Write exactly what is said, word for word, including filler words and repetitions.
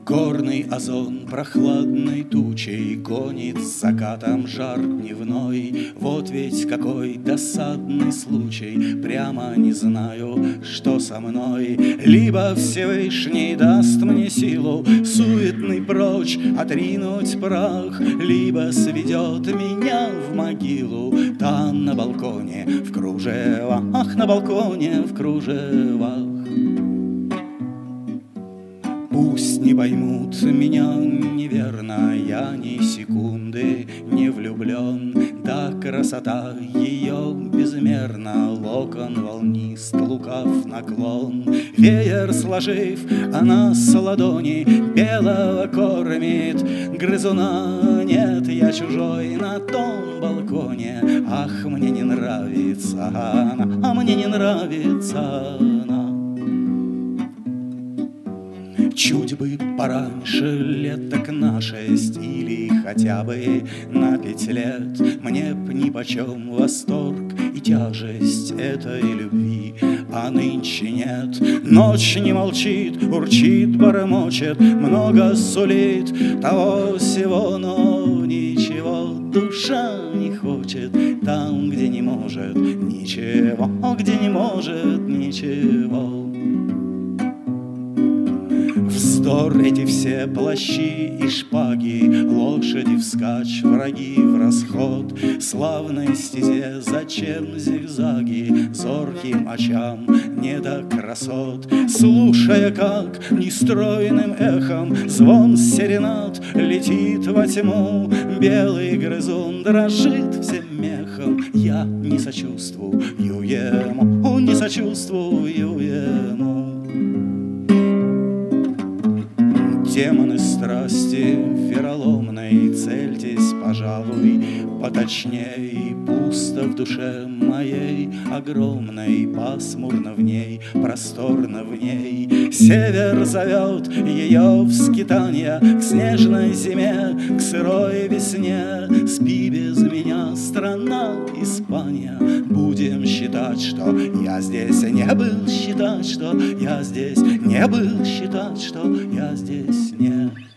Горный озон прохладной тучей гонит с закатом жар дневной. Вот ведь какой досадный случай, прямо не знаю, что со мной. Либо Всевышний даст мне силу суетный прочь отринуть прах, либо сведет меня в могилу там на балконе в кружевах, на балконе в кружевах. Пусть не поймут меня неверно, я ни секунды не влюблен. Да красота ее безмерна, локон волнист, лукав наклон. Веер сложив, она с ладони белого кормит грызуна. Нет, я чужой на том балконе, ах, мне не нравится она, а мне не нравится она. Чуть бы пораньше, лет так на шесть или хотя бы на пять лет, мне б нипочем восторг и тяжесть этой любви. А нынче нет, ночь не молчит, урчит, бормочет, много сулит того сего, но ничего душа не хочет там, где не может ничего, где не может ничего. Вздор эти все плащи и шпаги, лошади вскачь, враги в расход. Славной стезе зачем зигзаги, зорким очам не до красот. Слушая, как нестройным эхом звон серенад летит во тьму, белый грызун дрожит всем мехом. Я не сочувствую ему, не сочувствую ему. Демоны страсти вероломной, цельтесь, пожалуй, поточней. Пусто в душе моей огромной, пасмурно в ней, просторно в ней. Север зовет ее в скитанья к снежной зиме, к сырой весне. Спи без меня, страна Испания, будем считать, что я здесь не был, считать, что я здесь не был, считать, что я здесь не